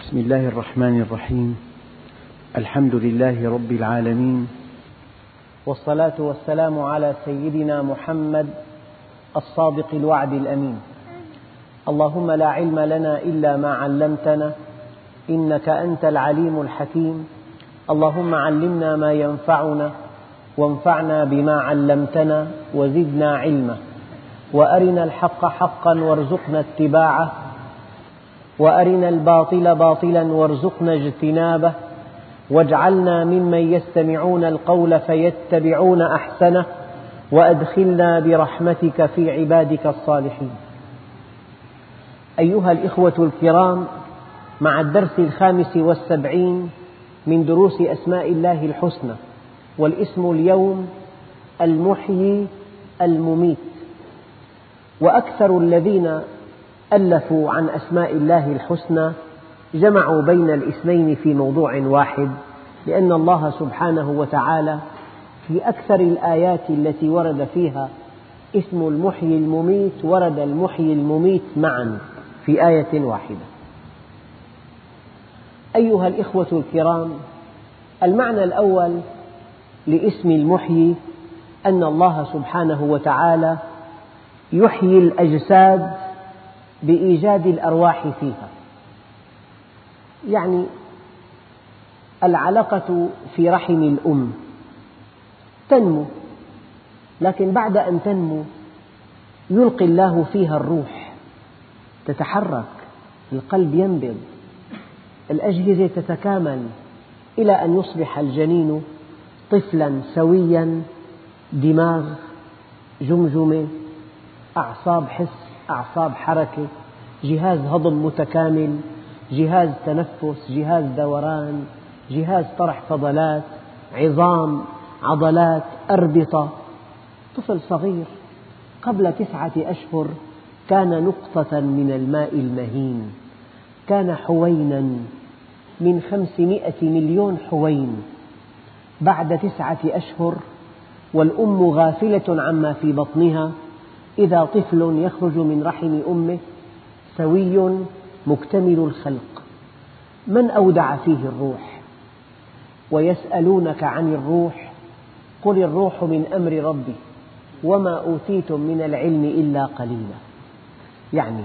بسم الله الرحمن الرحيم. الحمد لله رب العالمين، والصلاة والسلام على سيدنا محمد الصادق الوعد الأمين. اللهم لا علم لنا إلا ما علمتنا إنك أنت العليم الحكيم. اللهم علمنا ما ينفعنا وانفعنا بما علمتنا وزدنا علما، وأرنا الحق حقا وارزقنا اتباعه، وأرنا الباطل باطلا وارزقنا اجتنابه، واجعلنا ممن يستمعون القول فيتبعون أحسنه، وأدخلنا برحمتك في عبادك الصالحين. أيها الإخوة الكرام، مع الدرس 75 من دروس أسماء الله الحسنى، والاسم اليوم المحيي المميت. وأكثر الذين ألفوا عن أسماء الله الحسنى جمعوا بين الاثنين في موضوع واحد، لأن الله سبحانه وتعالى في أكثر الآيات التي ورد فيها اسم المحيي المميت ورد المحيي المميت معا في آية واحدة. أيها الإخوة الكرام، المعنى الأول لاسم المحيي أن الله سبحانه وتعالى يحيي الأجساد بإيجاد الأرواح فيها. يعني العلقة في رحم الأم تنمو، لكن بعد أن تنمو يلقي الله فيها الروح، تتحرك، القلب ينبض، الأجهزة تتكامل، إلى أن يصبح الجنين طفلا سويا، دماغ، جمجمة، أعصاب حس، أعصاب حركة، جهاز هضم متكامل، جهاز تنفس، جهاز دوران، جهاز طرح فضلات، عظام، عضلات، أربطة. طفل صغير قبل 9 أشهر كان نقطة من الماء المهين، كان حوينا من 500 مليون حوين. بعد 9 أشهر والأم غافلة عما في بطنها، إذا طفل يخرج من رحم أمه سوي مكتمل الخلق. من أودع فيه الروح؟ ويسألونك عن الروح قل الروح من أمر ربي وما أوتيتم من العلم إلا قليلا. يعني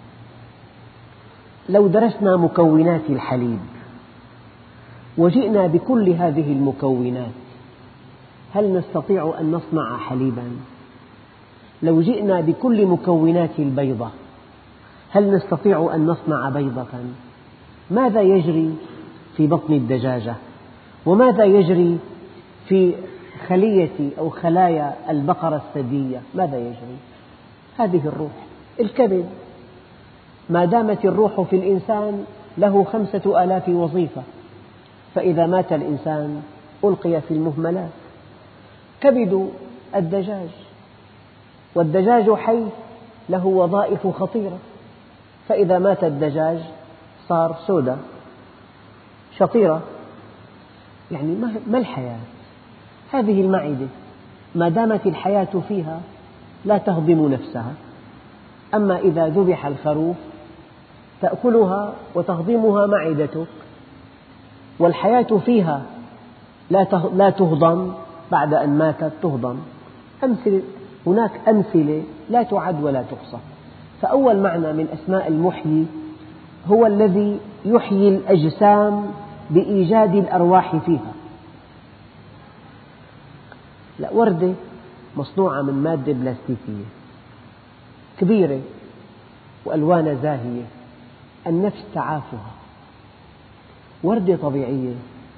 لو درسنا مكونات الحليب وجئنا بكل هذه المكونات، هل نستطيع أن نصنع حليبا؟ لو جئنا بكل مكونات البيضة، هل نستطيع أن نصنع بيضة؟ ماذا يجري في بطن الدجاجة؟ وماذا يجري في خلية أو خلايا البقرة الثديية؟ ماذا يجري؟ هذه الروح. الكبد، ما دامت الروح في الإنسان له 5000 وظيفة، فإذا مات الإنسان ألقي في المهملات. كبد الدجاج، والدجاج حي له وظائف خطيرة، فإذا مات الدجاج صار سودا شطيرة. يعني ما الحياة؟ هذه المعدة ما دامت الحياة فيها لا تهضم نفسها، أما إذا ذبح الخروف تأكلها وتهضمها معدتك، والحياة فيها لا تهضم، بعد أن ماتت تهضم. هناك أمثلة لا تعد ولا تحصى. فأول معنى من أسماء المحيي هو الذي يحيي الأجسام بإيجاد الأرواح فيها. وردة مصنوعة من مادة بلاستيكية كبيرة وألوانها زاهية، النفس تعافها. وردة طبيعية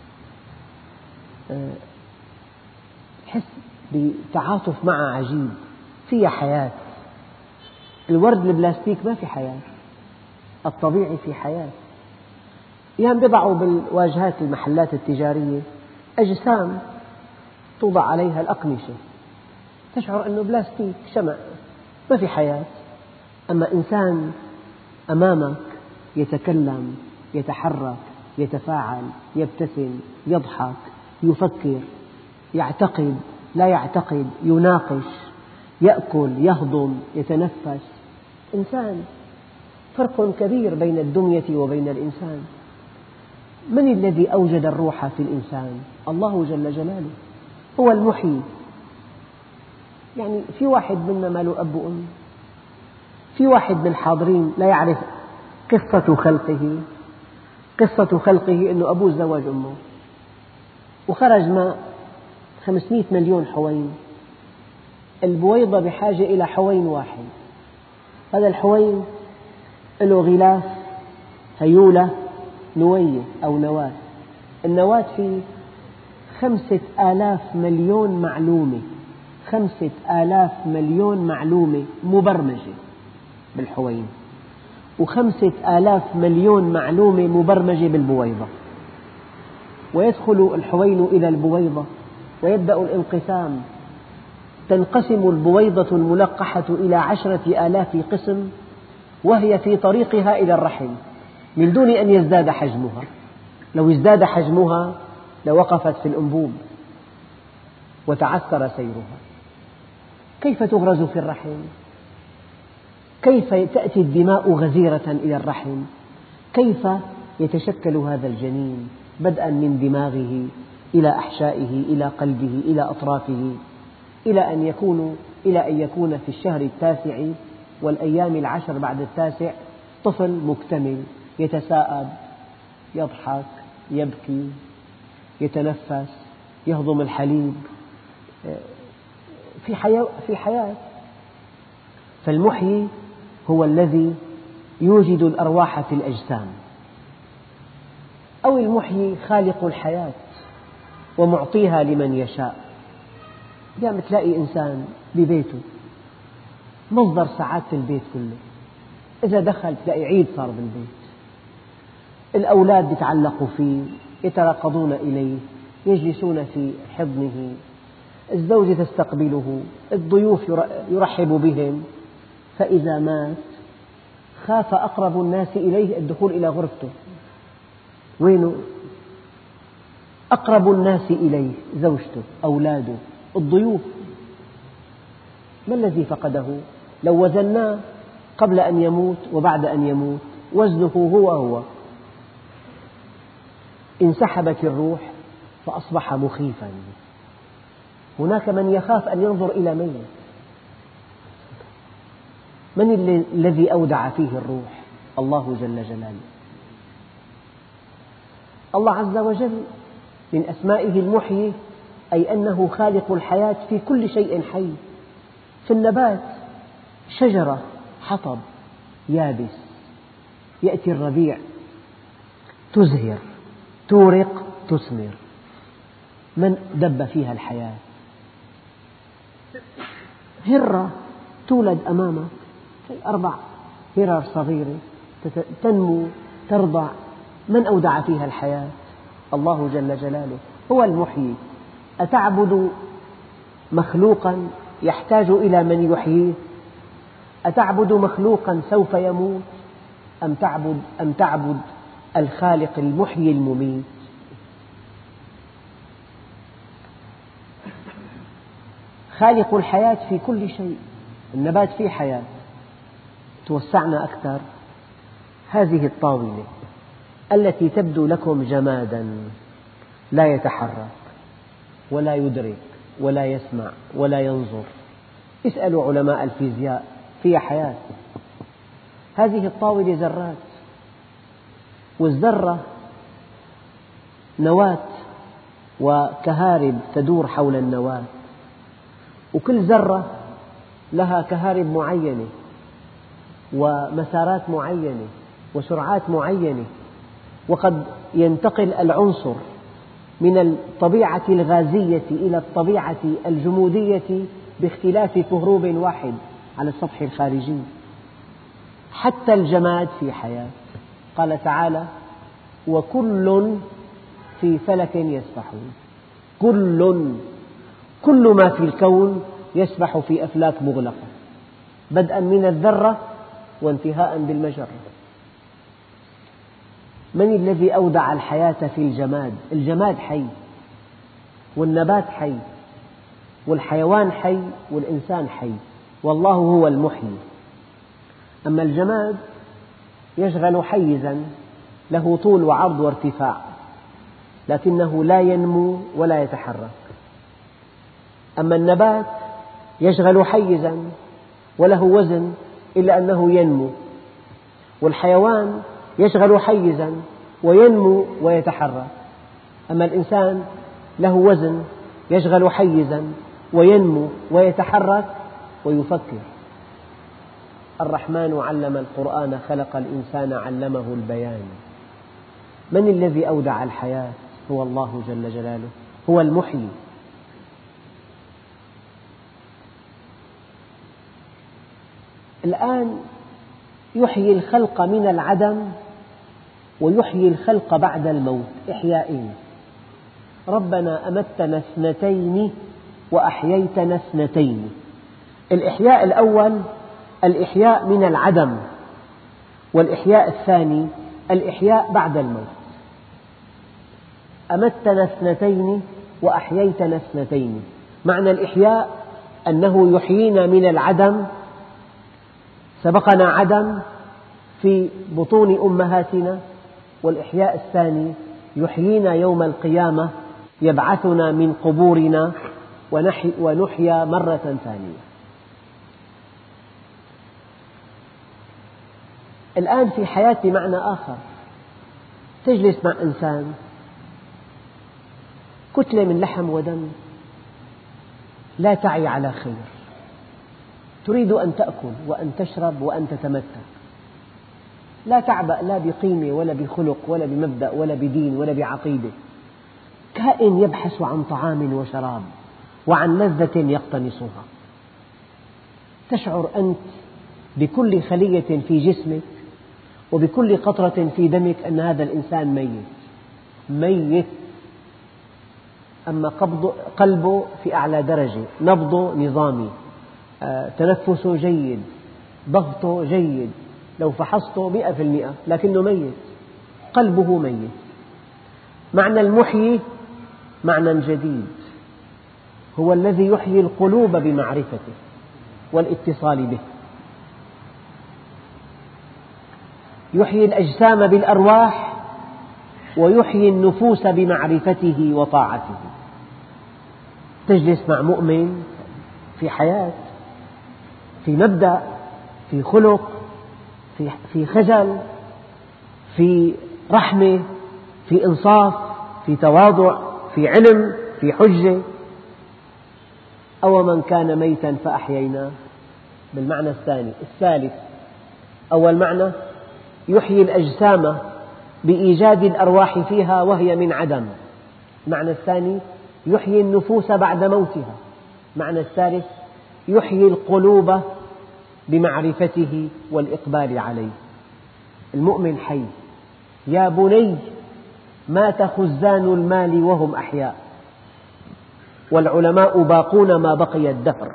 تحس بتعاطف معها عجيب، فيها حياة. الورد البلاستيك ما في حياة، الطبيعي في حياة. يعني بيضعوا بالواجهات المحلات التجارية أجسام توضع عليها الأقمشة، تشعر أنه بلاستيك، شمع، ما في حياة. أما إنسان أمامك يتكلم، يتحرك، يتفاعل، يبتسم، يضحك، يفكر، يعتقد، لا يعتقد، يناقش، يأكل، يهضم، يتنفس. إنسان. فرق كبير بين الدمية وبين الإنسان. من الذي أوجد الروح في الإنسان؟ الله جل جلاله هو المحيي. يعني في واحد منا ما له أب وأم، في واحد من الحاضرين لا يعرف قصة خلقه. قصة خلقه أنه أبوه تزوج أمه وخرج ما 500 مليون حوين. البويضة بحاجة إلى حوين واحد، هذا الحوين له غلاف، هيولة، نوية أو نواة. النواة فيه 5000 مليون معلومة، 5000 مليون معلومة مبرمجة بالحوين، و5000 مليون معلومة مبرمجة بالبويضة. ويدخل الحوين إلى البويضة ويبدأ الانقسام. تنقسم البويضة الملقحة إلى 10,000 قسم وهي في طريقها إلى الرحم من دون أن يزداد حجمها. لو ازداد حجمها لوقفت في الأنبوب وتعثر سيرها. كيف تغرز في الرحم؟ كيف تأتي الدماء غزيرة إلى الرحم؟ كيف يتشكل هذا الجنين بدءا من دماغه إلى أحشائه إلى قلبه إلى أطرافه إلى أن يكون في الشهر 9 والأيام 10 بعد 9 طفل مكتمل يتساءب، يضحك، يبكي، يتنفس، يهضم الحليب، في حياة. فالمحيي هو الذي يوجد الأرواح في الأجسام، أو المحيي خالق الحياة ومعطيها لمن يشاء. يعني تلاقي إنسان ببيته مصدر سعادة البيت كله، إذا دخل تلاقي عيد صار بالبيت. الأولاد يتعلقوا فيه، يتراقضون إليه، يجلسون في حضنه، الزوجة تستقبله، الضيوف يرحب بهم. فإذا مات خاف أقرب الناس إليه الدخول إلى غرفته. وينه؟ أقرب الناس إليه زوجته، أولاده، الضيوف. ما الذي فقده؟ لو وزناه قبل أن يموت وبعد أن يموت وزنه هو. انسحبت الروح فأصبح مخيفا. هناك من يخاف أن ينظر إلى ميت. من الذي أودع فيه الروح؟ الله جل جلاله. الله عز وجل من أسمائه المحيي، أي أنه خالق الحياة في كل شيء حي. في النبات شجرة حطب يابس، يأتي الربيع تزهر، تورق، تثمر. من دب فيها الحياة؟ هرة تولد أمامك، 4 هرر صغيرة تنمو ترضع. من أودع فيها الحياة؟ الله جل جلاله هو المحيي. أتعبد مخلوقا يحتاج إلى من يحييه؟ أتعبد مخلوقا سوف يموت؟ أم تعبد الخالق المحيي المميت؟ خالق الحياة في كل شيء. النبات فيه حياة. توسعنا أكثر، هذه الطاولة التي تبدو لكم جمادا لا يتحرك ولا يدرك ولا يسمع ولا ينظر، اسألوا علماء الفيزياء، فيها حياة. هذه الطاولة ذرات، والذرة نواة وكهارب تدور حول النواة، وكل ذرة لها كهارب معينة ومسارات معينة وسرعات معينة. وقد ينتقل العنصر من الطبيعة الغازية إلى الطبيعة الجمودية باختلاف كهروب واحد على السطح الخارجي. حتى الجماد في حياة. قال تعالى: وكل في فلك يسبحون. كل ما في الكون يسبح في أفلاك مغلقة، بدءا من الذرة وانتهاء بالمجرة. من الذي أودع الحياة في الجماد؟ الجماد حي، والنبات حي، والحيوان حي، والإنسان حي، والله هو المحيي. أما الجماد يشغل حيزا له طول وعرض وارتفاع، لكنه لا ينمو ولا يتحرك. أما النبات يشغل حيزا وله وزن إلا أنه ينمو، والحيوان يشغل حيزا وينمو ويتحرك. أما الإنسان له وزن، يشغل حيزا وينمو ويتحرك ويفكر. الرحمن علم القرآن خلق الإنسان علمه البيان. من الذي أودع الحياة؟ هو الله جل جلاله، هو المحيي. الآن يحيي الخلق من العدم ويحيي الخلق بعد الموت إحيائين. ربنا أمتنا اثنتين وأحييتنا اثنتين. الإحياء الأول الإحياء من العدم، والإحياء الثاني الإحياء بعد الموت. أمتنا اثنتين وأحييتنا اثنتين. معنى الإحياء أنه يحيينا من العدم، سبقنا عدم في بطون أمهاتنا، والإحياء الثاني يحيينا يوم القيامة، يبعثنا من قبورنا ونحيا مرة ثانية. الآن في حياتي معنى آخر. تجلس مع إنسان كتلة من لحم ودم، لا تعي على خير، تريد أن تأكل وأن تشرب وأن تتمتع، لا تعبأ لا بقيمة ولا بخلق ولا بمبدأ ولا بدين ولا بعقيدة. كائن يبحث عن طعام وشراب وعن لذة يقتنصها. تشعر أنت بكل خلية في جسمك وبكل قطرة في دمك أن هذا الإنسان ميت. أما قلبه في أعلى درجة، نبضه نظامي، تنفسه جيد، ضغطه جيد، لو فحصته 100%، لكنه ميت، قلبه ميت. معنى المحيي معنى جديد، هو الذي يحيي القلوب بمعرفته والاتصال به، يحيي الأجسام بالأرواح ويحيي النفوس بمعرفته وطاعته. تجلس مع مؤمن في حياة، في مبدأ، في خلق، في خجل، في رحمة، في إنصاف، في تواضع، في علم، في حجة. أو من كان ميتا فأحييناه بالمعنى الثالث. أول معنى يحيي الأجسام بإيجاد الأرواح فيها وهي من عدم. المعنى الثاني يحيي النفوس بعد موتها. المعنى الثالث يحيي القلوب بمعرفته والإقبال عليه. المؤمن حي. يا بني مات خزان المال وهم أحياء، والعلماء باقون ما بقي الدهر،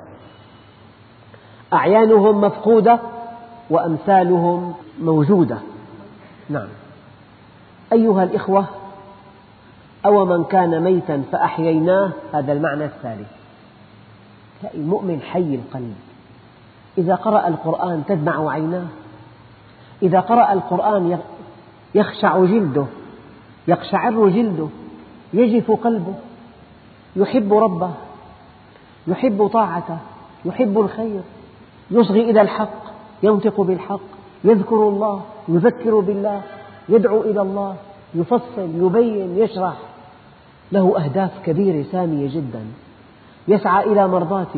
أعيانهم مفقودة وأمثالهم موجودة. نعم. أيها الإخوة، أو من كان ميتا فأحييناه، هذا المعنى الثالث. المؤمن حي القلب. إذا قرأ القرآن تدمع عيناه، إذا قرأ القرآن يخشع جلده، يقشعر جلده، يجف قلبه، يحب ربه، يحب طاعته، يحب الخير، يصغي إلى الحق، ينطق بالحق، يذكر الله، يذكر بالله، يدعو إلى الله، يفصل، يبين، يشرح، له أهداف كبيرة سامية جدا، يسعى إلى مرضاته.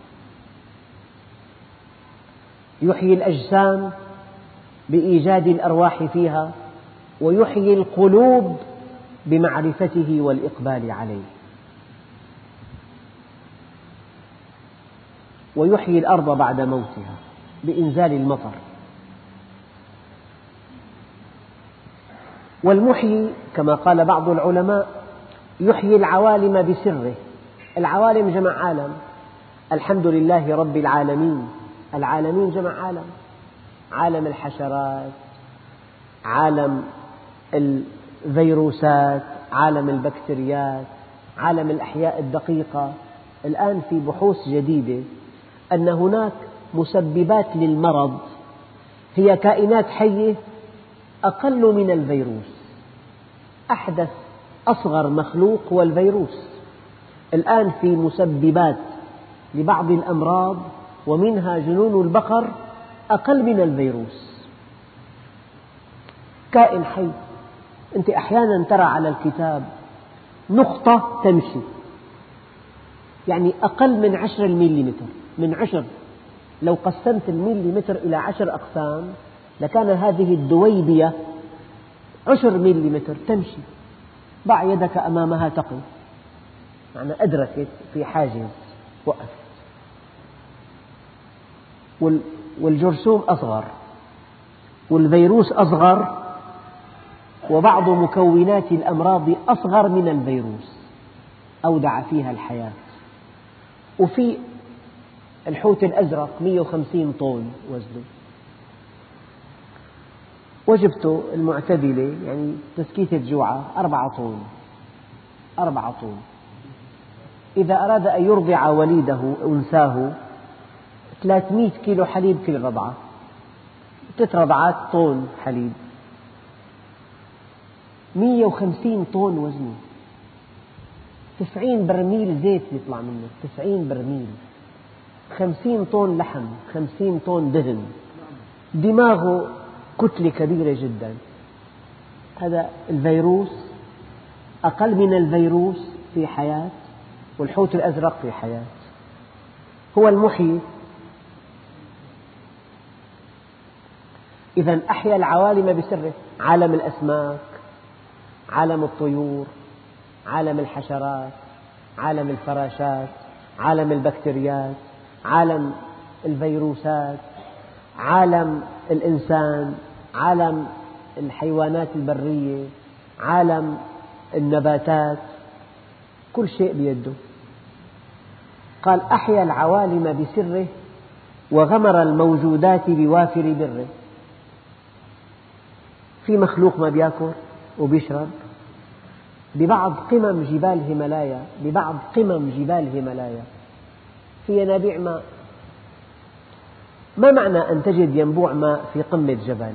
يحيي الأجسام بإيجاد الأرواح فيها، ويحيي القلوب بمعرفته والإقبال عليه، ويحيي الأرض بعد موتها بإنزال المطر. والمحيي كما قال بعض العلماء يحيي العوالم بسره. العوالم جمع عالم. الحمد لله رب العالمين. العالمين جمع عالم، عالم الحشرات، عالم الفيروسات، عالم البكتيريات، عالم الأحياء الدقيقة. الآن في بحوث جديدة أن هناك مسببات للمرض هي كائنات حية أقل من الفيروس. أحدث أصغر مخلوق هو الفيروس. الآن في مسببات لبعض الأمراض ومنها جنون البقر أقل من الفيروس. كائن حي، أنت أحيانا ترى على الكتاب نقطة تمشي، يعني أقل من 10 مليمتر، من 10. لو قسمت المليمتر إلى 10 أقسام لكان هذه الدويبية 10 مليمتر تمشي. ضع يدك أمامها تقف، معنى أدركت في حاجز وقفت. والجرثوم أصغر، والفيروس أصغر، وبعض مكونات الأمراض أصغر من الفيروس، أودع فيها الحياة. وفي الحوت الأزرق 150 طن وزنه، وجبته المعتدلة يعني تسكيتة جوعة 4 طن. 4 طن. إذا أراد أن يرضع وليده أنثاه 300 كيلو حليب كل رضعة، 3 رضعات طن حليب. 150 طن وزنه، 90 برميل زيت يطلع منه، 90 برميل، 50 طن لحم، 50 طن دهن. دماغه كتلة كبيرة جدا. هذا الفيروس أقل من الفيروس في حياة، والحوت الأزرق في حياة. هو المحيي. إذا أحيا العوالم بسره، عالم الأسماك، عالم الطيور، عالم الحشرات، عالم الفراشات، عالم البكتيريات، عالم الفيروسات، عالم الإنسان، عالم الحيوانات البرية، عالم النباتات، كل شيء بيده. قال أحيا العوالم بسره وغمر الموجودات بوافر بره. في مخلوق ما بيأكل وبيشرب. ببعض قمم جبال هيمالايا، ببعض قمم جبال هيمالايا في ينابيع ماء. ما معنى أن تجد ينبوع ماء في قمة جبل؟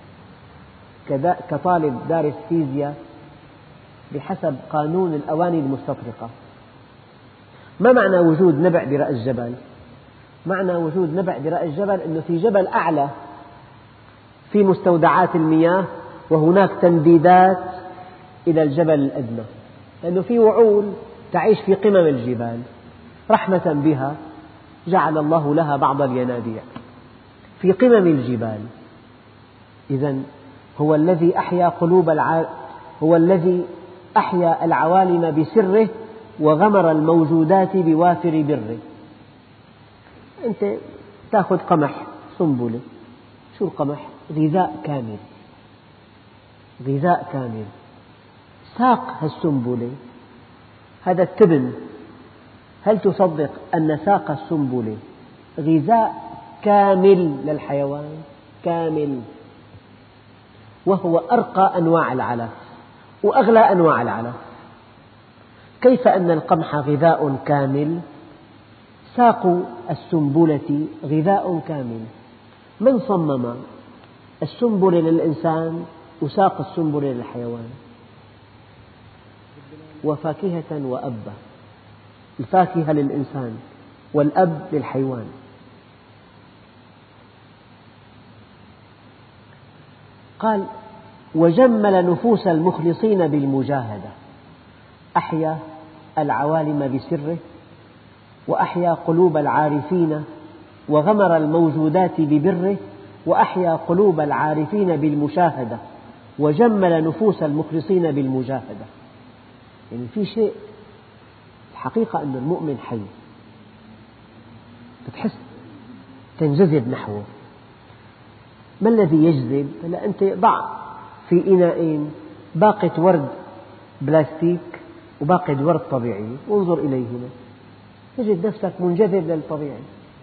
كطالب دارس فيزياء بحسب قانون الأواني المستطرقة، ما معنى وجود نبع برأس جبل؟ معنى وجود نبع برأس جبل أنه في جبل أعلى في مستودعات المياه، وهناك تمديدات إلى الجبل الأدنى، لأنه في وعول تعيش في قمم الجبال. رحمة بها جعل الله لها بعض الينابيع في قمم الجبال. إذن هو الذي أحيا هو الذي أحيا العوالم بسره وغمر الموجودات بوافر بره. أنت تأخذ قمح سنبلة، شو القمح؟ غذاء كامل، غذاء كامل. ساق هالسنبلة، هذا التبن، هل تصدق أن ساق السنبلة غذاء كامل للحيوان؟ كامل، وهو أرقى أنواع العلف وأغلى أنواع العلف. كيف أن القمح غذاء كامل؟ ساق السنبلة غذاء كامل. من صمم السنبلة للإنسان وساق السنبلة للحيوان؟ وفاكهة وأبا، الفاكهة للإنسان والأب للحيوان. قال وجمل نفوس المخلصين بالمجاهدة. أحيا العوالم بسره، وأحيا قلوب العارفين، وغمر الموجودات ببره، وأحيا قلوب العارفين بالمشاهدة، وجمل نفوس المخلصين بالمجاهدة. يعني في شيء الحقيقة أن المؤمن حي، بتحس تنجذب نحوه. ما الذي يجذب؟ هلا أنت ضع في إناءين باقة ورد بلاستيك وباقة ورد طبيعي وانظر إليهما، تجد نفسك منجذب للطبيعي،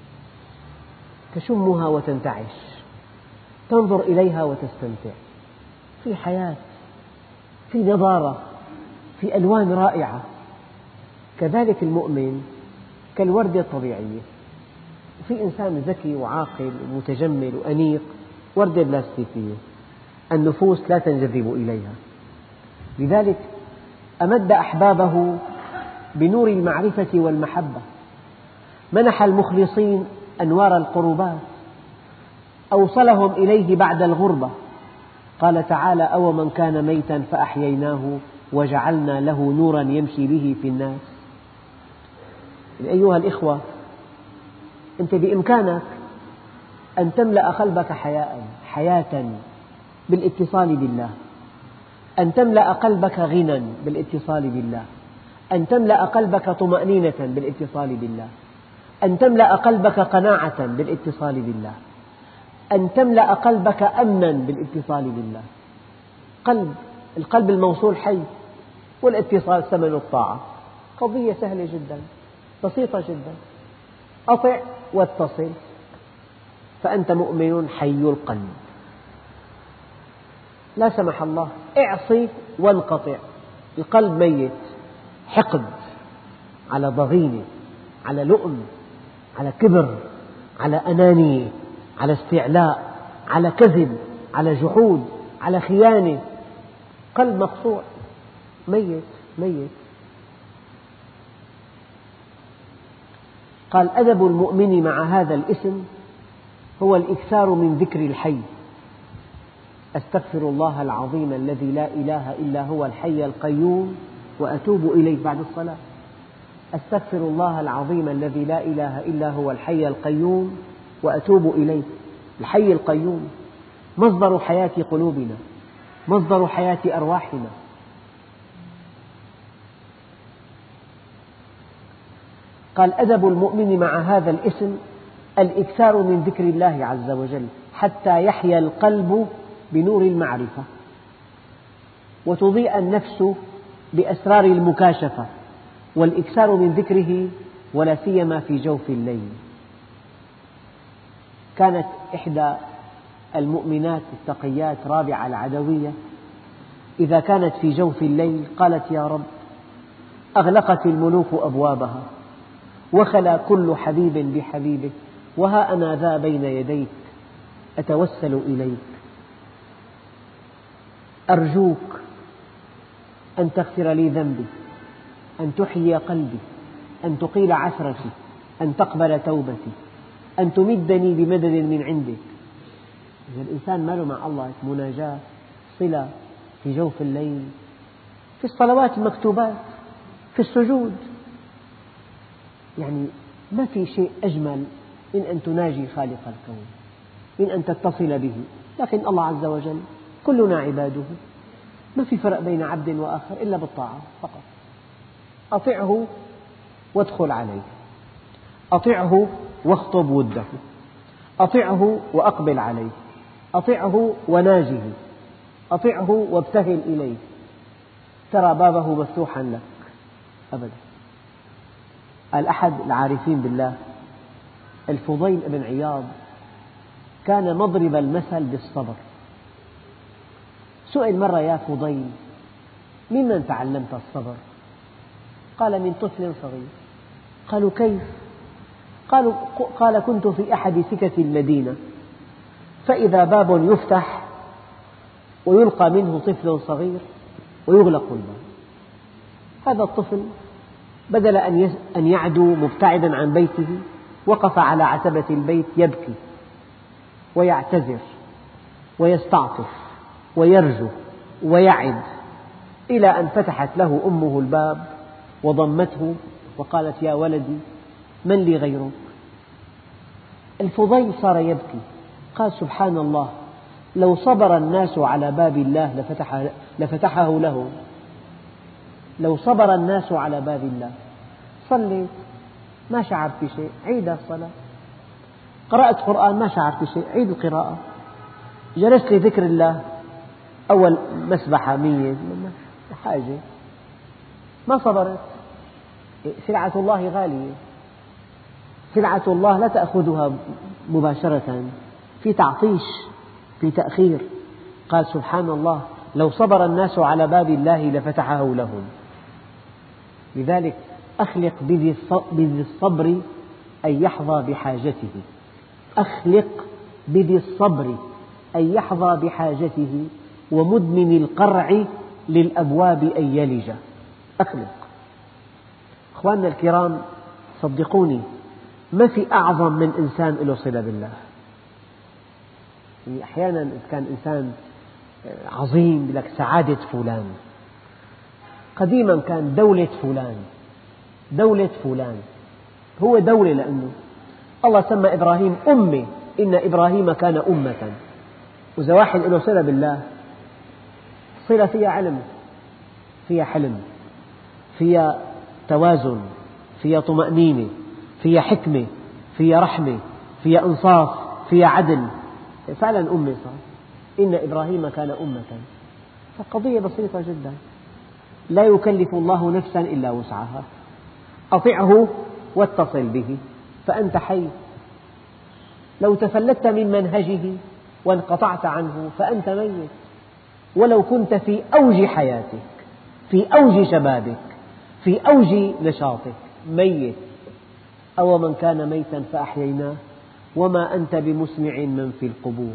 تشمها وتنتعش، تنظر إليها وتستمتع. في حياة، في نضارة، في ألوان رائعة. كذلك المؤمن كالوردة الطبيعية. في إنسان ذكي وعاقل ومتجمل وأنيق، وردة بلاستيكية، النفوس لا تنجذب إليها. لذلك أمد أحبابه بنور المعرفة والمحبة، منح المخلصين أنوار القربات، أوصلهم إليه بعد الغربة. قال تعالى: أو من كان ميتا فأحييناه وجعلنا له نورا يمشي به في الناس. أيها الإخوة، أنت بإمكانك أن تملأ قلبك حياة بالاتصال بالله، أن تملأ قلبك غنى بالاتصال بالله، أن تملأ قلبك طمأنينة بالاتصال بالله، أن تملأ قلبك قناعة بالاتصال بالله، أن تملأ قلبك أمنا بالاتصال بالله. القلب الموصول حي، والاتصال ثمن الطاعة. قضية سهلة جدا، بسيطة جدا. أطع واتصل، فأنت مؤمن حي القلب. لا سمح الله اعصي وانقطع، القلب ميت، حقد، على ضغينة، على لؤم، على كبر، على أنانية، على استعلاء، على كذب، على جحود، على خيانة. قلب مقطوع، ميت ميت. قال: أدب المؤمن مع هذا الاسم هو الإكثار من ذكر الحي. أستغفر الله العظيم الذي لا إله إلا هو الحي القيوم وأتوب إليه بعد الصلاة. أستغفر الله العظيم الذي لا إله إلا هو الحي القيوم وأتوب إليه. الحي القيوم مصدر حياة قلوبنا، مصدر حياة أرواحنا. قال: أدب المؤمن مع هذا الاسم الإكثار من ذكر الله عز وجل حتى يحيا القلب بنور المعرفة، وتضيء النفس بأسرار المكاشفة، والإكثار من ذكره ولا سيما في جوف الليل. كانت إحدى المؤمنات التقيات رابعة العدوية إذا كانت في جوف الليل قالت: يا رب، أغلقت الملوك أبوابها، وخلا كل حبيب بحبيبه، وها أنا ذا بين يديك أتوسل إليك، أرجوك أن تغفر لي ذنبي، أن تحيي قلبي، أن تقيل عثرتي، أن تقبل توبتي، أن تمدني بمدد من عندك. إذا الإنسان ما له مع الله مناجاة، صلة في جوف الليل، في الصلوات المكتوبات، في السجود، يعني ما في شيء أجمل من أن تناجي خالق الكون، من أن تتصل به. لكن الله عز وجل كلنا عباده، ما في فرق بين عبد وآخر إلا بالطاعة فقط. أطعه وادخل عليه، أطعه واخطب وده، أطعه وأقبل عليه، أطعه وناجه، أطعه وابتهل إليه، ترى بابه مفتوحا لك أبدا. قال أحد العارفين بالله الفضيل بن عياض كان مضرب المثل بالصبر. سئل مرة: يا فضيل، ممن تعلمت الصبر؟ قال: من طفل صغير. قالوا: كيف؟ قال: كنت في أحد سكك المدينة، فإذا باب يفتح ويلقى منه طفل صغير ويغلق الباب. هذا الطفل بدل أن يعدو مبتعدا عن بيته وقف على عتبة البيت يبكي ويعتذر ويستعطف ويرجو ويعد، إلى أن فتحت له أمه الباب وضمته وقالت: يا ولدي، من لي غيرك؟ الفضيل صار يبكي، قال: سبحان الله، لو صبر الناس على باب الله لفتحه لهم. لو صبر الناس على باب الله. صليت ما شعرت بشيء، عيد الصلاة. قرأت قرآن ما شعرت بشيء، عيد القراءة. جلست لذكر الله، أول مسبحة 100 حاجة، ما صبرت. سلعة الله غالية، سلعة الله لا تأخذها مباشرة، في تعطيش، في تأخير. قال: سبحان الله، لو صبر الناس على باب الله لفتحه لهم. لذلك أخلق بذي الصبر أن يحظى بحاجته، أخلق بذي الصبر أن يحظى بحاجته، ومدمن القرع للأبواب أن يلج. أخلق. أخواننا الكرام، صدقوني ما في أعظم من إنسان له صلة بالله. يعني أحيانا إذا كان إنسان عظيم يقول لك سعادة فلان. قديما كان دولة فلان، دولة فلان هو دولة، لأنه الله سمى إبراهيم أمة، إن إبراهيم كان أمة. وإذا واحد له صلة بالله، صلة فيها علم، فيها حلم، فيها توازن، فيها طمأنينة، فيها حكمة، فيها رحمة، فيها إنصاف، فيها عدل، فعلا أمة صار. إن إبراهيم كان أمة. فالقضية بسيطة جدا، لا يكلف الله نفسا إلا وسعها، أطعه واتصل به فأنت حي. لو تفلتت من منهجه وانقطعت عنه فأنت ميت، ولو كنت في أوج حياتك، في أوج شبابك، في أوج نشاطك، ميت. أو من كان ميتا فأحييناه وما أنت بمسمع من في القبور.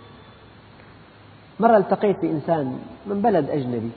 مرة التقيت بإنسان من بلد أجنبي،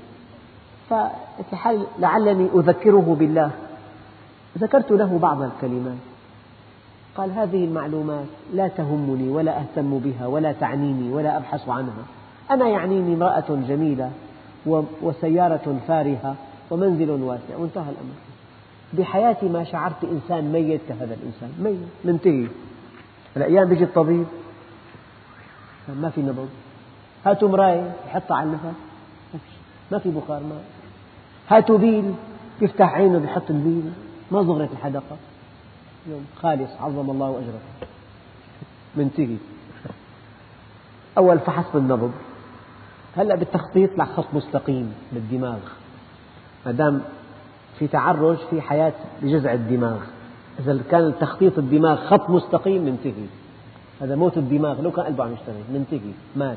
لعلني أذكره بالله، ذكرت له بعض الكلمات، قال: هذه المعلومات لا تهمني ولا أهتم بها ولا تعنيني ولا أبحث عنها، أنا يعنيني امرأة جميلة وسيارة فارهة ومنزل واسع، وانتهى الأمر. بحياتي ما شعرت إنسان ميت كهذا الإنسان، ميت منتهي. الأيام بيجي الطبيب ما في نبض، هاتوا مراية يحطها على النفس ما في بخار ماء، هاتوا بيل يفتح عينه بيحط البيل ما صغرت الحدقة، يوم خالص عظم الله أجرك، منتهي. أول فحص بالنبض، هلأ بالتخطيط لك خط مستقيم بالدماغ، ما دام في تعرج في حياة بجذع الدماغ. إذا كان التخطيط الدماغ خط مستقيم منتهي، هذا موت الدماغ. لو كان قلبه عم يشتغل منتهي، مات.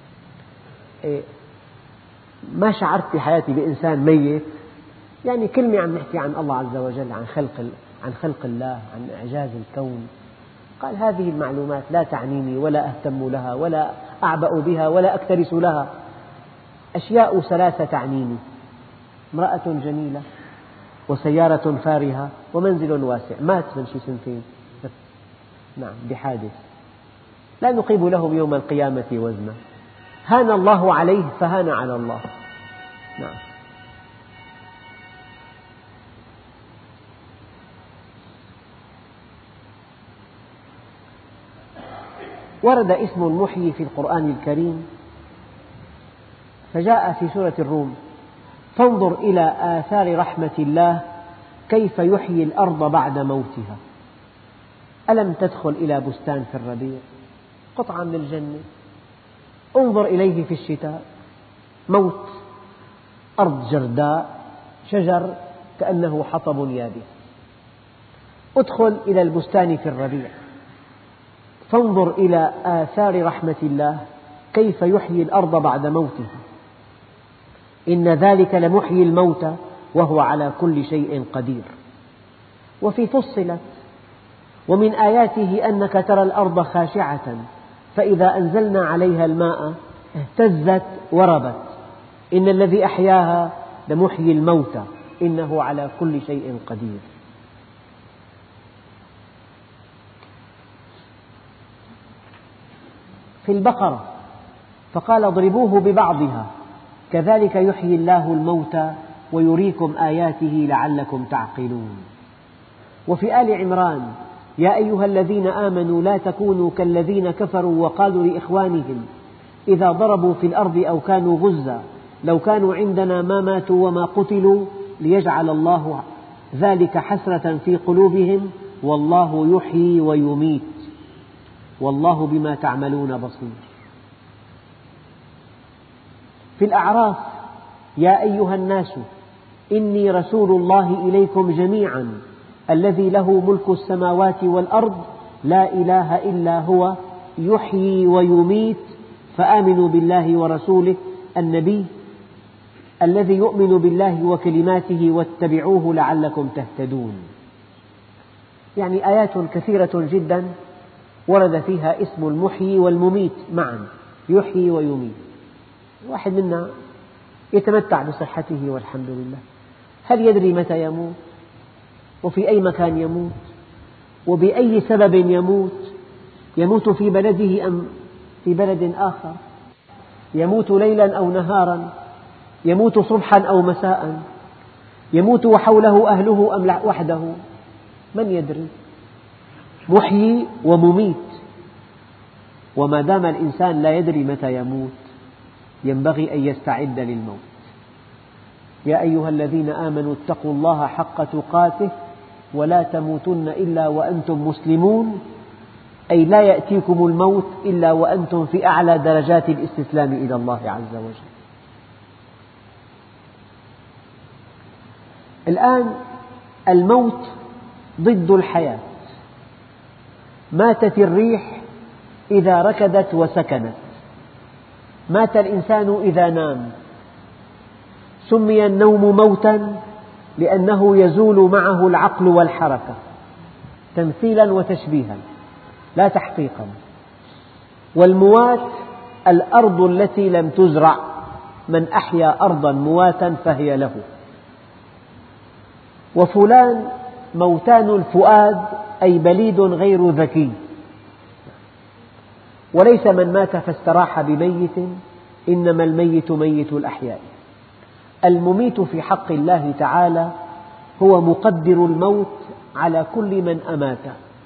ما شعرت في حياتي بإنسان ميت. يعني كلمة عم نحكي عن الله عز وجل، عن خلق الله، عن إعجاز الكون. قال: هذه المعلومات لا تعنيني ولا أهتم لها ولا أعبأ بها ولا أكترث لها. أشياء ثلاثة تعنيني: امرأة جميلة وسيارة فارهة ومنزل واسع. مات من شي سنتين، نعم، بحادث. لا نقيم لهم يوم القيامة وزنا. هان الله عليه فهان على الله. نعم. ورد اسم المحيي في القرآن الكريم، فجاء في سورة الروم: فانظر إلى آثار رحمة الله كيف يحيي الأرض بعد موتها. ألم تدخل إلى بستان في الربيع، قطعة من الجنة، انظر إليه في الشتاء، موت، أرض جرداء، شجر كأنه حطب يابس. ادخل إلى البستان في الربيع، فانظر إلى آثار رحمة الله كيف يحيي الأرض بعد موتها، إن ذلك لمحيي الموتى وهو على كل شيء قدير. وفي فصلت: ومن آياته أنك ترى الأرض خاشعة فإذا أنزلنا عليها الماء اهتزت وربت إن الذي أحياها لمحيي الموتى إنه على كل شيء قدير. في البقرة: فقال اضربوه ببعضها كذلك يحيي الله الموتى ويريكم آياته لعلكم تعقلون. وفي آل عمران: يا أيها الذين آمنوا لا تكونوا كالذين كفروا وقالوا لإخوانهم إذا ضربوا في الأرض أو كانوا غزا لو كانوا عندنا ما ماتوا وما قتلوا ليجعل الله ذلك حسرة في قلوبهم والله يحيي ويميت والله بما تعملون بصير. في الأعراف: يا أيها الناس إني رسول الله إليكم جميعا الذي له ملك السماوات والأرض لا إله إلا هو يحيي ويميت فآمنوا بالله ورسوله النبي الذي يؤمن بالله وكلماته واتبعوه لعلكم تهتدون. يعني آيات كثيرة جدا ورد فيها اسم المحيي والمميت معا، يحيي ويميت. واحد منا يتمتع بصحته والحمد لله، هل يدري متى يموت؟ وفي أي مكان يموت؟ وبأي سبب يموت؟ يموت في بلده أم في بلد آخر؟ يموت ليلا أو نهارا؟ يموت صبحا أو مساء؟ يموت وحوله أهله أم وحده؟ من يدري؟ محيي ومميت. وما دام الإنسان لا يدري متى يموت ينبغي أن يستعد للموت. يا أيها الذين آمنوا اتقوا الله حق تقاته ولا تموتن إلا وأنتم مسلمون، أي لا يأتيكم الموت إلا وأنتم في أعلى درجات الاستسلام إلى الله عز وجل. الآن الموت ضد الحياة. ماتت الريح إذا ركضت وسكنت، مات الإنسان إذا نام. سمي النوم موتا لأنه يزول معه العقل والحركة تمثيلا وتشبيها لا تحقيقا. والموات الأرض التي لم تزرع، من أحيا أرضا مواتا فهي له. وفلان موتان الفؤاد، أي بليد غير ذكي. وليس من مات فاستراح بميت، إنما الميت ميت الأحياء. المميت في حق الله تعالى هو مقدر الموت على كل من أمات.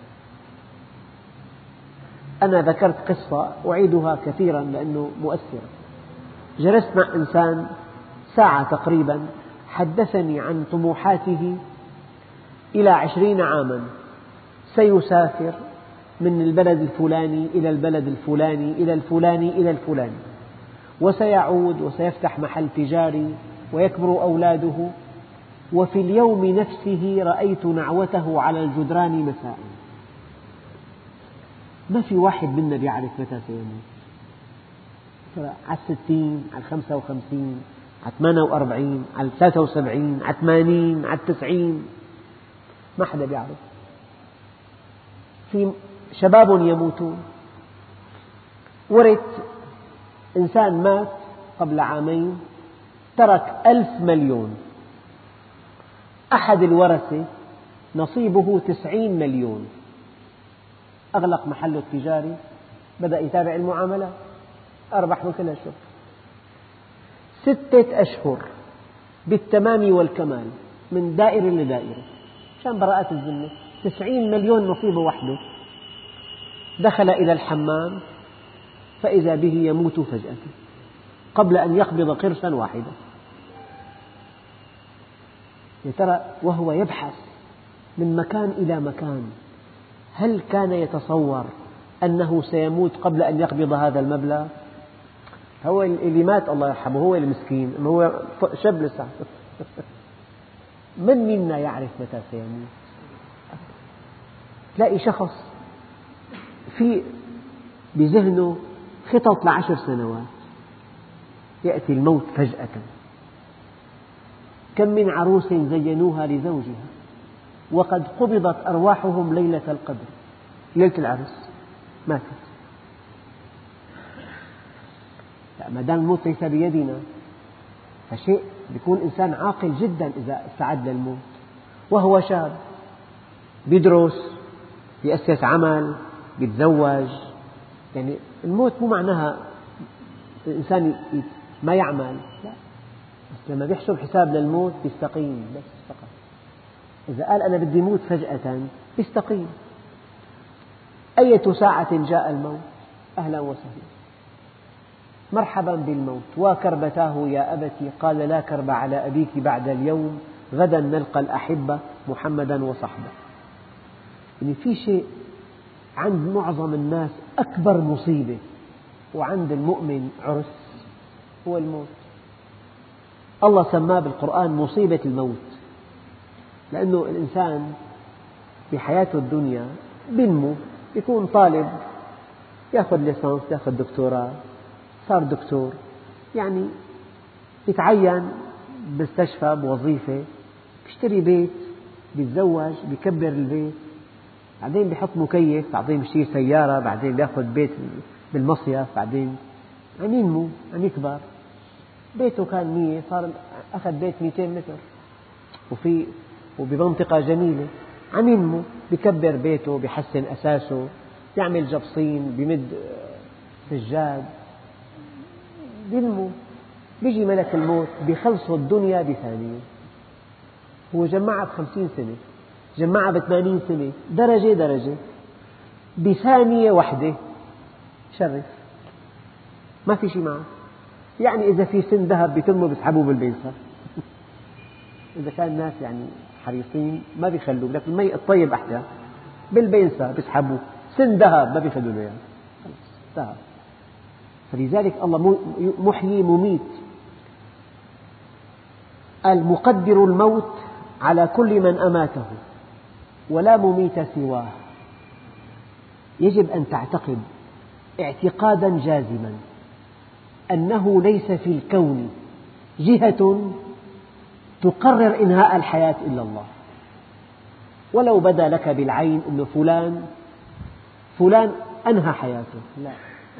أنا ذكرت قصة أعيدها كثيرا لأنه مؤثرة. جلست مع إنسان ساعة تقريبا حدثني عن طموحاته إلى 20 عاما، سيسافر من البلد الفلاني إلى البلد الفلاني إلى الفلاني إلى الفلاني، وسيعود وسيفتح محل تجاري ويكبر أولاده. وفي اليوم نفسه رأيت نعوته على الجدران مساء. ما في واحد منا يعرف متى سيموت، على 60 على 55 على 48 على 73 على 80 على 90، ما حدا يعرف. في شباب يموتون. ورث إنسان مات قبل عامين ترك 1000 مليون. أحد الورثة نصيبه 90 مليون. أغلق محله التجاري، بدأ يتابع المعاملات، أربح من كل شيء. 6 أشهر بالتمام والكمال من دائرة لدائرة عشان براءة الذمة. 90 مليون نصيبه وحده. دخل إلى الحمام فإذا به يموت فجأة قبل أن يقبض قرشا واحدا. يا ترى وهو يبحث من مكان إلى مكان هل كان يتصور أنه سيموت قبل أن يقبض هذا المبلغ؟ هو اللي مات الله يرحمه، هو المسكين، هو شاب لسه. من منا يعرف متى سيموت؟ تلاقي شخص في بذهنه خطط ل10 سنوات، يأتي الموت فجأة. كم من عروس زينوها لزوجها وقد قبضت أرواحهم ليلة القدر، ليلة العرس ماتت. ما دام الموت ليس بيدنا فشيء بيكون إنسان عاقل جدا إذا استعد للموت. وهو شاب بيدرس، بيأسس عمل، بيتزوج. يعني الموت مو معناها الإنسان ما يعمل، لا، بس لما بيحسب حساب للموت بيستقيم بس فقط. إذا قال أنا بدي موت فجأة بيستقيم. أية ساعة جاء الموت أهلا وسهلا، مرحبا بالموت وكربتاه يا أبتي، قال لا كرب على أبيك بعد اليوم، غدا نلقى الأحبة محمدا وصحبه. يعني في شيء عند معظم الناس أكبر مصيبة وعند المؤمن عرس، هو الموت. الله سماه بالقرآن مصيبة الموت، لأنه الإنسان بحياته الدنيا بينمو، يكون طالب، يأخذ ليسانس، يأخذ دكتوراه، صار دكتور، يعني يتعين بمستشفى بوظيفة، بيشتري بيت، بيتزوج، بيكبر البيت، بعدين بيحط مكيف، بعدين بيشتري سيارة، بعدين بيأخذ بيت بالمصيف، بعدين عم ينمو، عم يكبر. بيته كان 100 صار أخذ بيت 200 متر. وبمنطقة جميلة عم ينمو، بيكبر بيته، بيحسن أساسه، بيعمل جبصين، بيمد سجاد، بينمو. بيجي ملك الموت بيخلصه الدنيا بثانية. هو جمعها ب50 سنة، جمعها ب80 سنة، درجة درجة، بثانية واحدة شرف، ما في شيء معه. يعني إذا في سن ذهب بيتموا بيسحبوه بالبيصة. إذا كان الناس يعني حريصين ما بيخلوه، لكن المي الطيب أحلى، بالبيصة بيسحبوه. سن ذهب ما بيخلوا له يعني، ذهب. فلذلك الله محيي مميت. قال مقدر الموت على كل من أماته ولا مميت سواه. يجب أن تعتقد اعتقادا جازما أنه ليس في الكون جهة تقرر إنهاء الحياة إلا الله. ولو بدا لك بالعين أن فلان أنهى حياته، لا،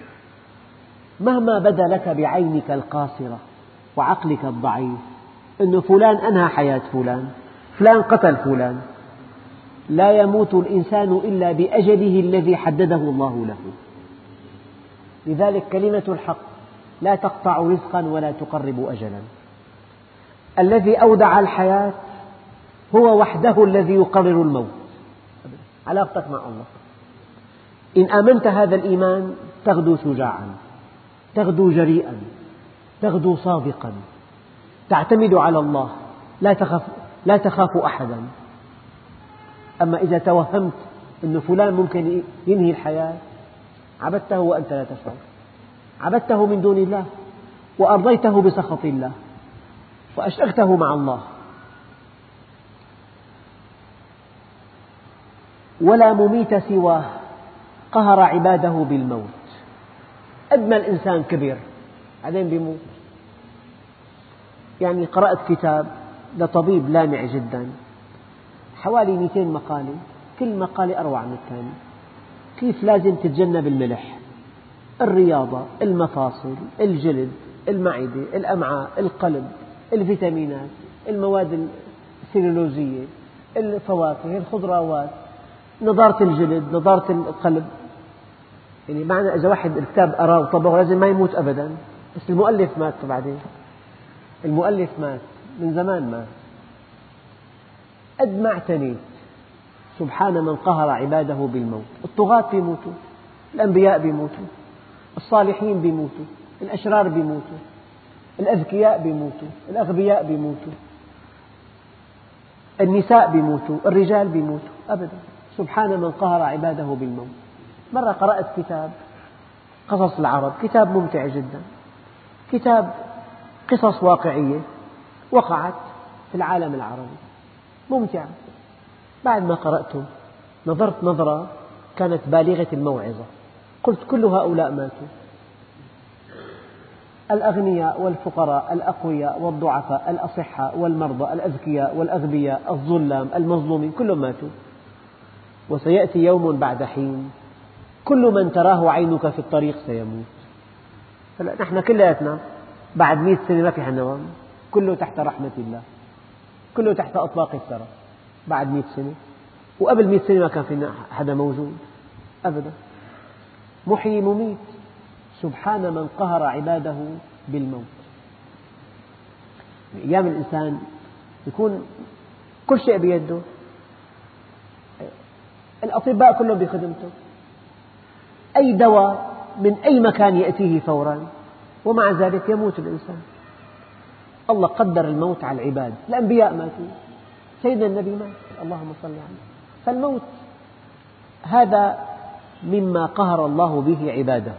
مهما بدا لك بعينك القاصرة وعقلك الضعيف أن فلان أنهى حياة فلان قتل فلان، لا يموت الإنسان إلا بأجله الذي حدده الله له. لذلك كلمة الحق لا تقطع رزقا ولا تقرب أجلا. الذي أودع الحياة هو وحده الذي يقرر الموت. علاقتك مع الله. إن آمنت هذا الإيمان تغدو شجاعا، تغدو جريئا، تغدو صادقا، تعتمد على الله، لا تخاف أحدا. أما إذا توهمت أن فلان ممكن ينهي الحياة عبدته وأنت لا تشعر، عبدته من دون الله وأرضيته بسخط الله وأشركته مع الله. ولا مميت سواه قهر عباده بالموت. قد ما الإنسان كبر بعدين بيموت. يعني قرأت كتاب لطبيب لامع جدا، حوالي 200 مقالة، كل مقالة أروع من الثانية. كيف لازم تتجنب الملح، الرياضة، المفاصل، الجلد، المعدة، الأمعاء، القلب، الفيتامينات، المواد السلولوزية، الفواكه، الخضروات، نضارة الجلد، نضارة القلب. يعني معنى إذا واحد الكتاب قرأه وطبقه لازم ما يموت أبدا. بس المؤلف مات بعدين، المؤلف مات من زمان مات. قد ما اعتنيت سبحان من قهر عباده بالموت. الطغاة بيموتوا، الأنبياء بيموتوا، الصالحين بيموتوا، الأشرار بيموتوا، الأذكياء بيموتوا، الأغبياء بيموتوا، النساء بيموتوا، الرجال بيموتوا، أبدا. سبحان من قهر عباده بالموت. مرة قرأت كتاب قصص العرب، كتاب ممتع جدا، كتاب قصص واقعية وقعت في العالم العربي، ممتع. بعد ما قرأته نظرت نظرة كانت بالغة الموعظة، قلت كل هؤلاء ماتوا، الأغنياء والفقراء، الأقوياء والضعفاء، الأصحاء والمرضى، الأذكياء والأغبياء، الظلام المظلومين، كلهم ماتوا. وسيأتي يوم بعد حين كل من تراه عينك في الطريق سيموت. هلأ نحن كلياتنا بعد 100 سنة ما في حنوان، كله تحت رحمة الله، كله تحت أطلاق الثرى. بعد 100 سنة، وقبل 100 سنة ما كان في حدا موجود أبدا. محيي مميت، سبحان من قهر عباده بالموت. أيام الإنسان يكون كل شيء بيده، الأطباء كلهم بخدمته، أي دواء من أي مكان يأتيه فورا، ومع ذلك يموت الإنسان. الله قدر الموت على العباد. الأنبياء ماتوا، سيدنا النبي مات، اللهم صل عليه. فالموت هذا مما قهر الله به عباده.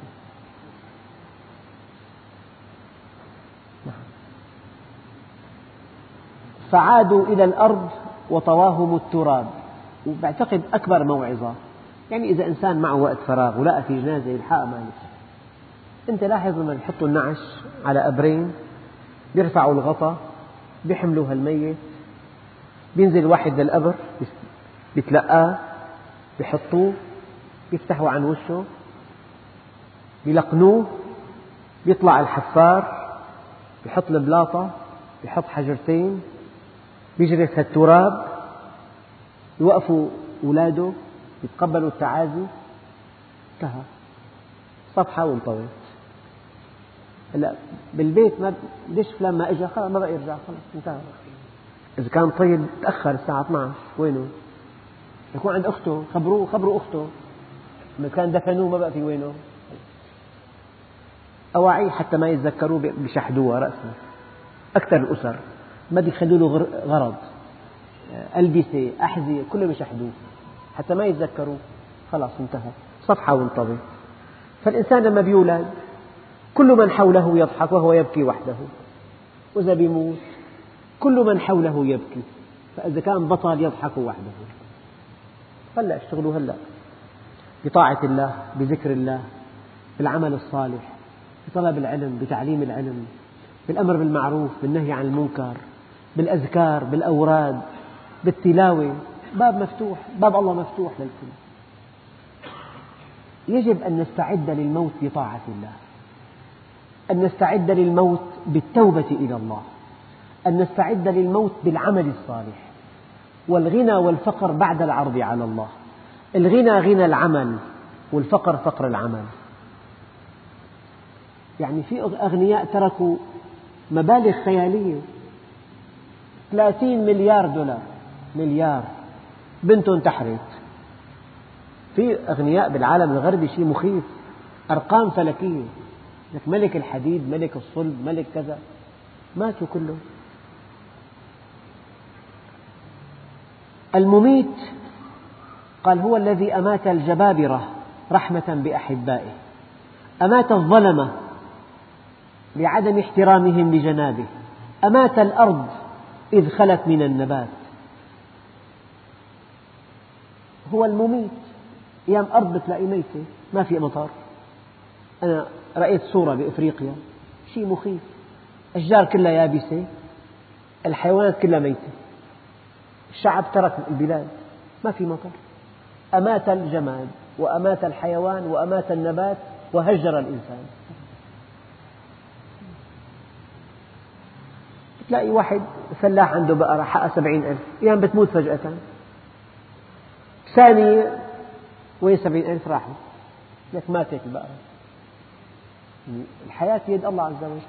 فعادوا إلى الأرض وطواهم التراب. وبعتقد أكبر موعظة، يعني إذا إنسان معه وقت فراغ ولقى في جنازة يلحقها ما يلحق. أنت لاحظ لما يحطوا النعش على قبرين، بيرفعوا الغطاء، بيحملوا هالميت، بينزل واحد للقبر، بيتلقاه، بيحطوه، بيفتحوا عن وشه، بيلقنوه، بيطلع الحفار، بيحط البلاطة، بيحط حجرتين، بيجري التراب، يوقفوا أولاده يتقبلوا التعازي، انتهى، صفحة وانطوت. هلا بالبيت ليش فلان ما اجى؟ خلاص ما بقى يرجع، خلاص انتهى. إذا كان طيب تأخر الساعة 12 وينه؟ يكون عند أخته، خبروا أخته. إذا كان دفنوه ما بقى في وينه. أواعي حتى ما يتذكروه بشحدوها رأسه. أكثر الأسر ما بيخلوا له غرض، ألبسة، أحذية، كله بشحدوه حتى ما يتذكروه، خلاص انتهى، صفحة وانطوت. فالإنسان لما بيولد كل من حوله يضحك وهو يبكي وحده، وإذا بيموت كل من حوله يبكي، فإذا كان بطل يضحك وحده. هلأ اشتغلوا هلأ بطاعة الله، بذكر الله، بالعمل الصالح، بطلب العلم، بتعليم العلم، بالأمر بالمعروف، بالنهي عن المنكر، بالأذكار، بالأوراد، بالتلاوة. باب مفتوح، باب الله مفتوح للكل. يجب أن نستعد للموت بطاعة الله، أن نستعد للموت بالتوبة إلى الله، أن نستعد للموت بالعمل الصالح. والغنى والفقر بعد العرض على الله. الغنى غنى العمل، والفقر فقر العمل. يعني في أغنياء تركوا مبالغ خيالية، 30 مليار دولار، مليار، بنته انتحرت. في أغنياء بالعالم الغربي شيء مخيف، أرقام فلكية، ملك الحديد، ملك الصلب، ملك كذا، ماتوا كلهم. المميت قال هو الذي أمات الجبابرة رحمة بأحبائه، أمات الظلمة لعدم احترامهم لجنابه، أمات الأرض إذ خلت من النبات. هو المميت. أيام أرض بتلاقي ميتة، ما في مطر. أنا رأيت صورة بإفريقيا شيء مخيف، أشجار كلها يابسة، الحيوانات كلها ميتة، الشعب ترك البلاد، ما في مطر. أمات الجماد وأمات الحيوان وأمات النبات وهجر الإنسان. تلاقي واحد فلاح عنده بقرة حقها 70,000، أيام بتموت فجأة، ثانية وهي 70,000 راحت، لك ماتت البقرة. الحياة بيد الله عز وجل.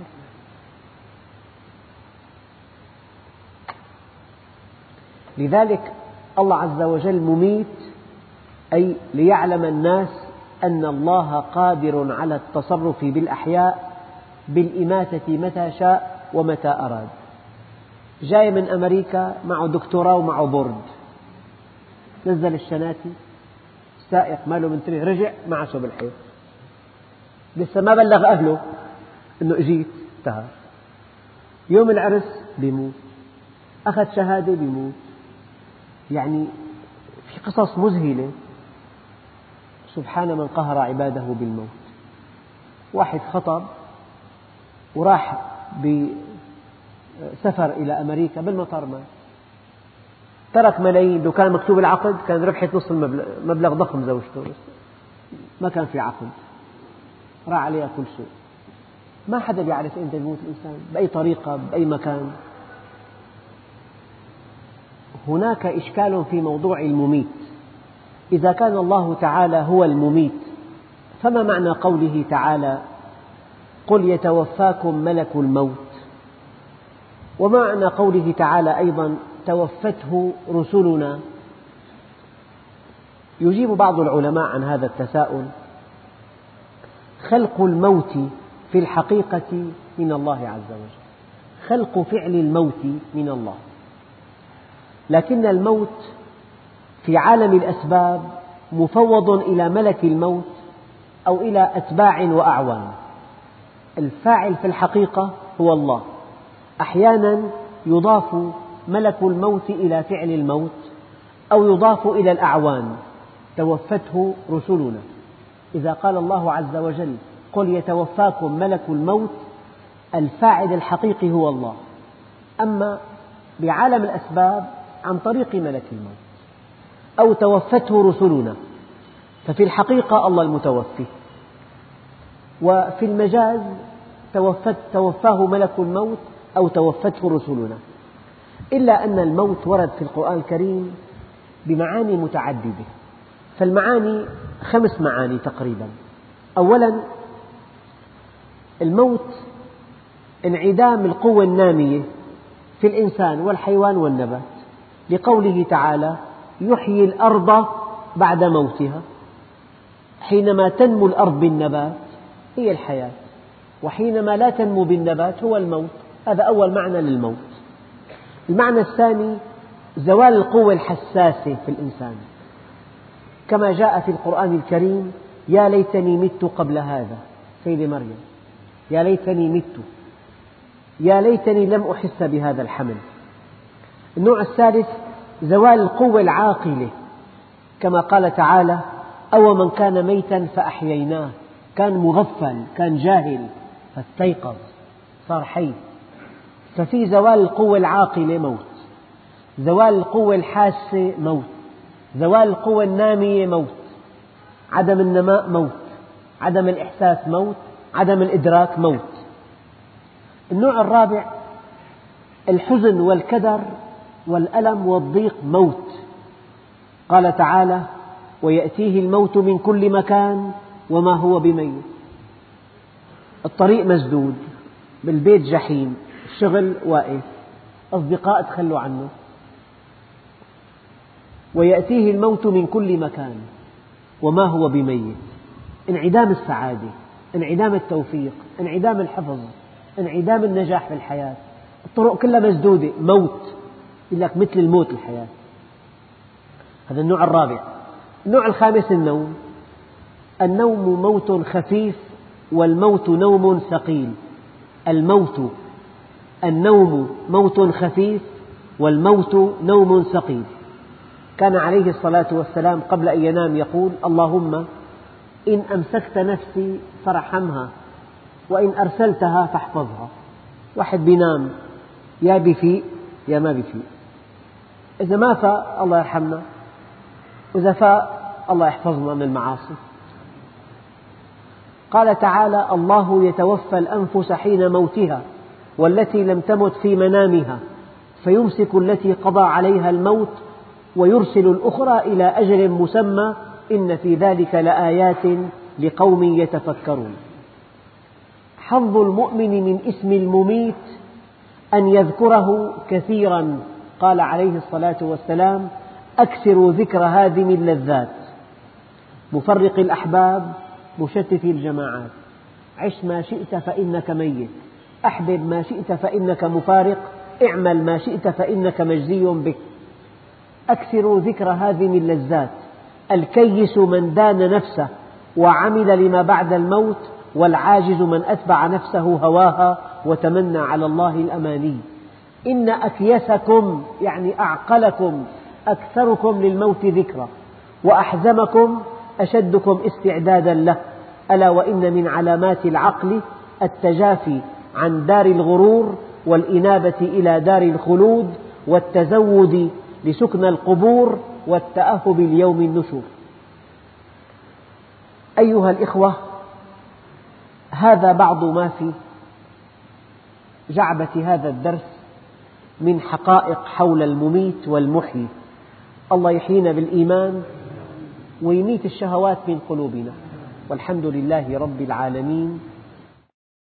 لذلك الله عز وجل مميت، أي ليعلم الناس أن الله قادر على التصرف بالأحياء بالإماتة متى شاء ومتى أراد. جاي من أمريكا معه دكتوراه ومعه بورد، نزل الشناتي، السائق ماله منتبه، رجع معه بالحيط، لسه ما بلغ أهله أنه أجيت، انتهى. يوم العرس بيموت، أخذ شهادة بيموت. يعني في قصص مذهلة. سبحان من قهر عباده بالموت. واحد خطب وراح بسفر إلى أمريكا، بالمطار مات، ترك ملايين. لو كان مكتوب العقد كان ربحت نصف المبلغ، مبلغ ضخم زوجته، ما كان في عقد، راح عليها كل شيء. ما حدا بيعرف إمتى يموت الإنسان، بأي طريقة، بأي مكان. هناك إشكال في موضوع المميت. إذا كان الله تعالى هو المميت، فما معنى قوله تعالى قل يتوفاكم ملك الموت؟ وما معنى قوله تعالى أيضا توفته رسلنا؟ يجيب بعض العلماء عن هذا التساؤل: خلق الموت في الحقيقة من الله عز وجل، خلق فعل الموت من الله، لكن الموت في عالم الأسباب مفوض إلى ملك الموت أو إلى أتباع وأعوان. الفاعل في الحقيقة هو الله. أحيانا يضاف ملك الموت إلى فعل الموت، أو يضاف إلى الأعوان، توفته رسلنا. إذا قال الله عز وجل قل يتوفاكم ملك الموت، الفاعل الحقيقي هو الله. أما بعالم الأسباب عن طريق ملك الموت، أو توفته رسلنا، ففي الحقيقة الله المتوفي، وفي المجاز توفاه ملك الموت أو توفته رسلنا. إلا أن الموت ورد في القرآن الكريم بمعاني متعددة، فالمعاني 5 معاني تقريبا. أولا، الموت انعدام القوة النامية في الإنسان والحيوان والنبات، لقوله تعالى: يحيي الأرض بعد موتها. حينما تنمو الأرض بالنبات هي الحياة، وحينما لا تنمو بالنبات هو الموت. هذا أول معنى للموت. المعنى الثاني، زوال القوة الحساسة في الإنسان، كما جاء في القرآن الكريم: يا ليتني مت قبل هذا، سيدة مريم، يا ليتني مت، يا ليتني لم أحس بهذا الحمل. النوع الثالث، زوال القوة العاقلة، كما قال تعالى: أو من كان ميتا فأحييناه، كان مغفل، كان جاهل فاستيقظ صار حي. ففي زوال القوة العاقلة موت، زوال القوة الحاسة موت، زوال القوة النامية موت، عدم النماء موت، عدم الإحساس موت، عدم الإدراك موت. النوع الرابع، الحزن والكدر والألم والضيق موت. قال تعالى: ويأتيه الموت من كل مكان وما هو بميت. الطريق مسدود، بالبيت جحيم، الشغل واقف، أصدقاء تخلوا عنه. ويأتيه الموت من كل مكان وما هو بميت. انعدام السعادة، انعدام التوفيق، انعدام الحفظ، انعدام النجاح في الحياة، الطرق كلها مسدودة، موت. يقول لك مثل الموت الحياة. هذا النوع الرابع. النوع الخامس، النوم. النوم موت خفيف والموت نوم ثقيل. النوم موت خفيف والموت نوم ثقيل. كان عليه الصلاة والسلام قبل أن ينام يقول: اللهم إن أمسكت نفسي فارحمها وإن أرسلتها فاحفظها. واحد بينام يا بفيق يا ما بفيق، إذا ما فاق الله يرحمنا، وإذا فاق الله يحفظنا من المعاصي. قال تعالى: الله يتوفى الأنفس حين موتها والتي لم تمت في منامها فيمسك التي قضى عليها الموت ويرسل الأخرى إلى أجل مسمى إن في ذلك لآيات لقوم يتفكرون. حظ المؤمن من اسم المميت أن يذكره كثيرا. قال عليه الصلاة والسلام: أكثروا ذكر هادم اللذات، مفرق الأحباب، مشتت الجماعات. عش ما شئت فإنك ميت، أحبب ما شئت فإنك مفارق، اعمل ما شئت فإنك مجزي بك. أكثروا ذكر هادم اللذات. الكيس من دان نفسه وعمل لما بعد الموت، والعاجز من أتبع نفسه هواها وتمنى على الله الأماني. إن أكيسكم يعني أعقلكم أكثركم للموت ذكرى، وأحزمكم أشدكم استعدادا له. ألا وإن من علامات العقل التجافي عن دار الغرور والإنابة إلى دار الخلود والتزود لسكن القبور والتأهب ليوم النشور. أيها الإخوة، هذا بعض ما في جعبة هذا الدرس من حقائق حول المميت والمحيي. الله يحيينا بالإيمان ويميت الشهوات من قلوبنا، والحمد لله رب العالمين.